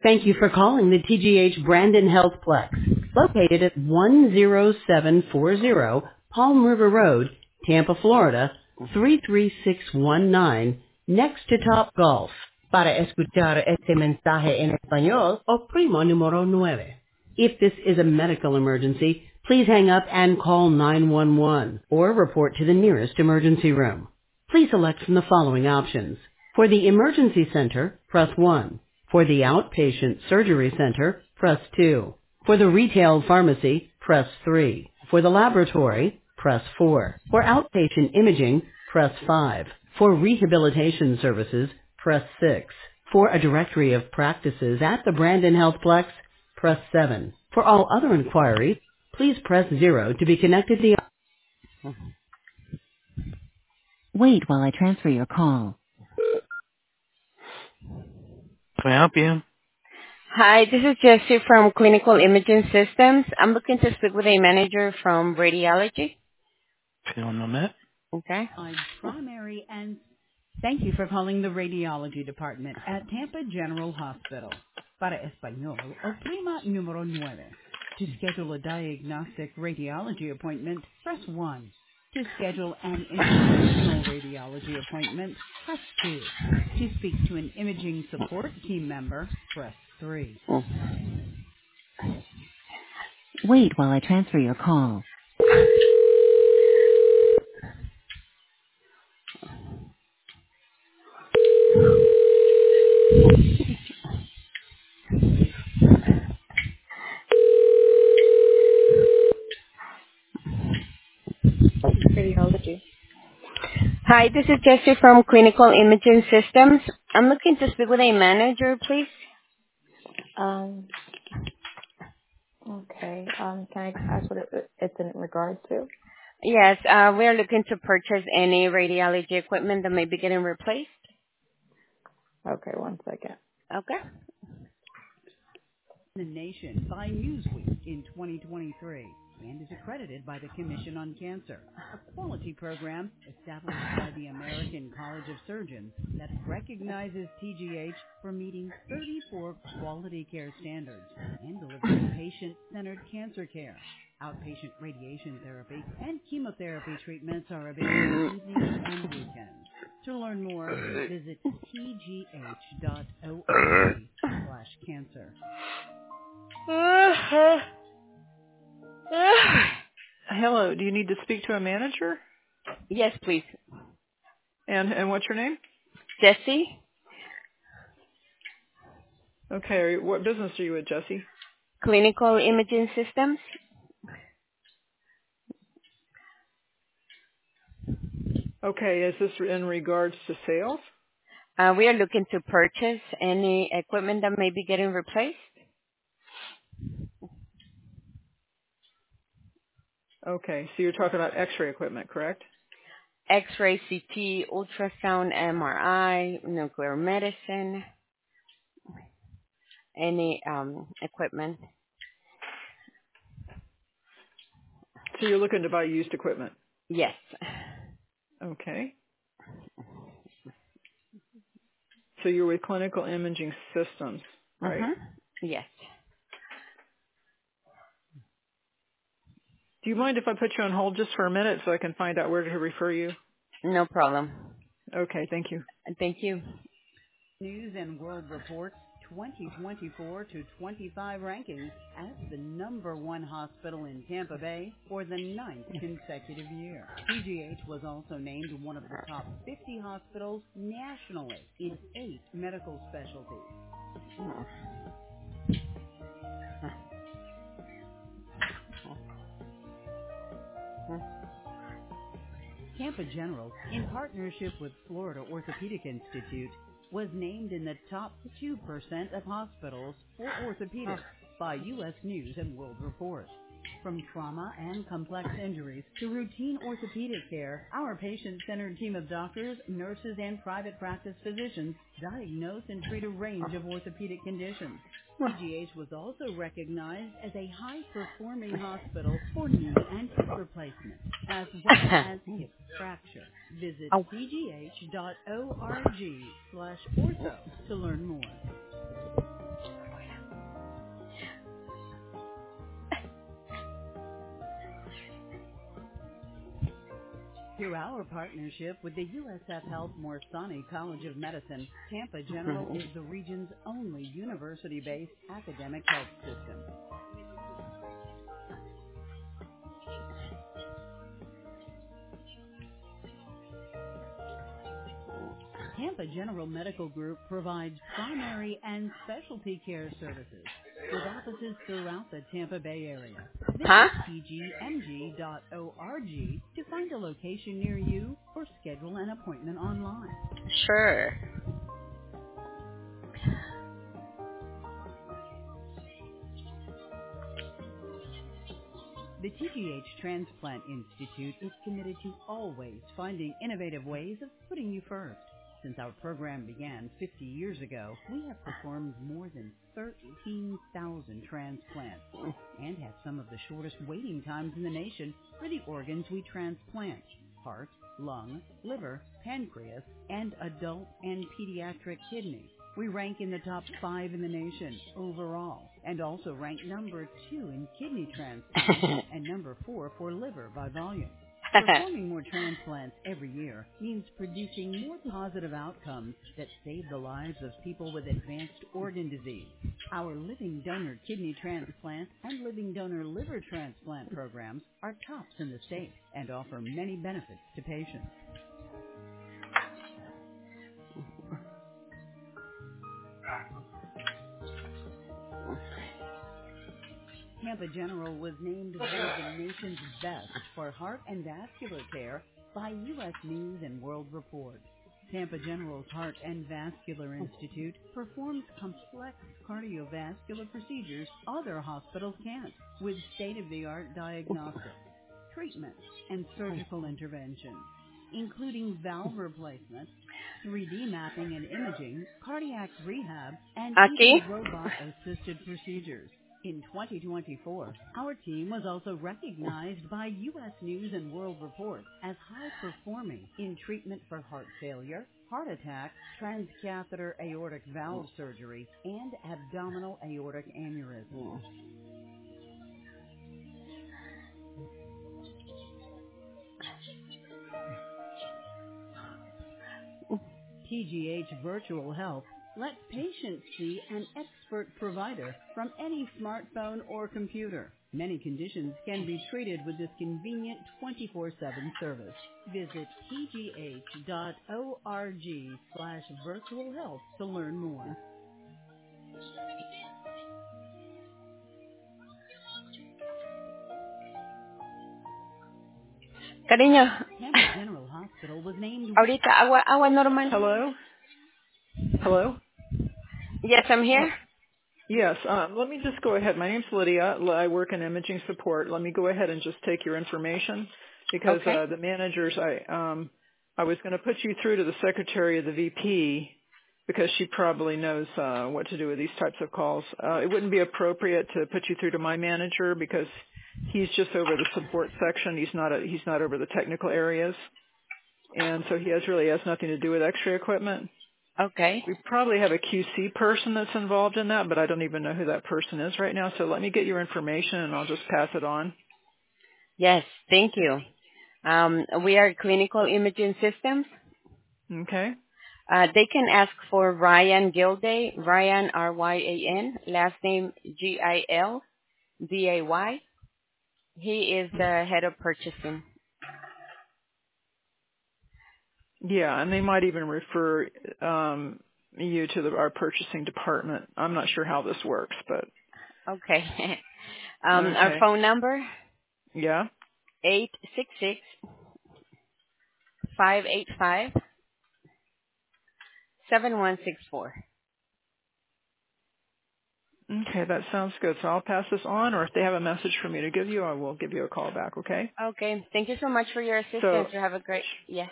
Thank you for calling the TGH Brandon Healthplex, located at 10740 Palm River Road, Tampa, Florida, 33619, next to Top Golf. Para escuchar este mensaje en español, oprima número 9. If this is a medical emergency, please hang up and call 911 or report to the nearest emergency room. Please select from the following options. For the emergency center, press 1. For the outpatient surgery center, press 2. For the retail pharmacy, press 3. For the laboratory, press 4. For outpatient imaging, press 5. For rehabilitation services, press 6. For a directory of practices at the Brandon Healthplex, press 7. For all other inquiries, please press 0 to be connected to the... Wait while I transfer your call. Can I help you? Hi, this is Jessie from Clinical Imaging Systems. I'm looking to speak with a manager from radiology. One moment. Okay. Primary and thank you for calling the radiology department at Tampa General Hospital. Para español, oprima número 9. To schedule a diagnostic radiology appointment, press 1. To schedule an interventional radiology appointment, press 2. To speak to an imaging support team member, press 3. Wait while I transfer your call. Radiology. Hi, this is Jessie from Clinical Imaging Systems. I'm looking to speak with a manager, please. Okay. Can I ask what it's in regard to? Yes, we are looking to purchase any radiology equipment that may be getting replaced. Okay, one second. Okay. The nation by Newsweek in 2023 and is accredited by the Commission on Cancer, a quality program established by the American College of Surgeons that recognizes TGH for meeting 34 quality care standards and delivering patient-centered cancer care. Outpatient radiation therapy and chemotherapy treatments are available evenings and weekends. To learn more, visit tgh.org/cancer. Hello, do you need to speak to a manager? Yes, please. And what's your name? Jessie? Okay, what business are you with, Jesse? Clinical Imaging Systems? Okay, is this in regards to sales? We are looking to purchase any equipment that may be getting replaced. Okay, so you're talking about x-ray equipment, correct? X-ray, CT, ultrasound, MRI, nuclear medicine, any equipment. So you're looking to buy used equipment? Yes. Okay. So you're with Clinical Imaging Systems, right? Yes. Do you mind if I put you on hold just for a minute so I can find out where to refer you? No problem. Okay, thank you. Thank you. News and World Report 2024 to 25 rankings as the #1 hospital in Tampa Bay for the 9th consecutive year. TGH was also named one of the top 50 hospitals nationally in 8 medical specialties. Tampa General, in partnership with Florida Orthopedic Institute, was named in the top 2% of hospitals for orthopedics by U.S. News and World Report. From trauma and complex injuries to routine orthopedic care, our patient-centered team of doctors, nurses, and private practice physicians diagnose and treat a range of orthopedic conditions. TGH was also recognized as a high-performing hospital for knee and hip replacement, as well as hip fracture. Visit tgh.org/ortho to learn more. Through our partnership with the USF Health Morsani College of Medicine, Tampa General is the region's only university-based academic health system. Tampa General Medical Group provides primary and specialty care services with offices throughout the Tampa Bay area. Visit tgmg.org to find a location near you or schedule an appointment online. Sure. The TGH Transplant Institute is committed to always finding innovative ways of putting you first. Since our program began 50 years ago, we have performed more than 13,000 transplants and have some of the shortest waiting times in the nation for the organs we transplant: heart, lung, liver, pancreas, and adult and pediatric kidney. We rank in the top 5 in the nation overall, and also rank number 2 in kidney transplants and number 4 for liver by volume. Performing more transplants every year means producing more positive outcomes that save the lives of people with advanced organ disease. Our living donor kidney transplant and living donor liver transplant programs are tops in the state and offer many benefits to patients. Tampa General was named one of the nation's best for heart and vascular care by U.S. News and World Report. Tampa General's Heart and Vascular Institute performs complex cardiovascular procedures other hospitals can't, with state-of-the-art diagnostics, treatment, and surgical intervention, including valve replacement, 3D mapping and imaging, cardiac rehab, and even robot-assisted procedures. In 2024, our team was also recognized by U.S. News and World Report as high-performing in treatment for heart failure, heart attack, transcatheter aortic valve surgery, and abdominal aortic aneurysm. TGH Virtual Health lets patients see an expert provider from any smartphone or computer. Many conditions can be treated with this convenient 24/7 service. Visit tgh.org/virtual health to learn more. Cariño, Tampa General Hospital was named... ahorita agua normal. Hello? Hello? Yes, I'm here. Yes, let me just go ahead. My name's Lydia. I work in imaging support. Let me go ahead and just take your information because the managers, I was going to put you through to the secretary of the VP because she probably knows what to do with these types of calls. It wouldn't be appropriate to put you through to my manager because he's just over the support section. He's not over the technical areas, and so he really has nothing to do with X-ray equipment. Okay. We probably have a QC person that's involved in that, but I don't even know who that person is right now. So let me get your information, and I'll just pass it on. Yes, thank you. We are Clinical Imaging Systems. Okay. They can ask for Ryan Gilday, Ryan, R-Y-A-N, last name Gilday. He is the head of purchasing. Yeah, and they might even refer you to our purchasing department. I'm not sure how this works, but... Okay. Our phone number? Yeah. 866-585-7164. Okay, that sounds good. So I'll pass this on, or if they have a message for me to give you, I will give you a call back, okay? Okay. Thank you so much for your assistance. So, you have a great... Yeah.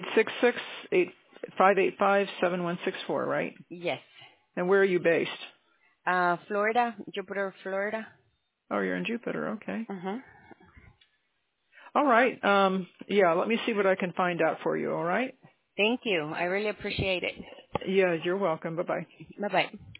866-585-7164, right? Yes. And where are you based? Florida, Jupiter, Florida. Oh, you're in Jupiter, okay. Uh-huh. All right. Yeah, let me see what I can find out for you, all right? Thank you. I really appreciate it. Yeah, you're welcome. Bye-bye. Bye-bye.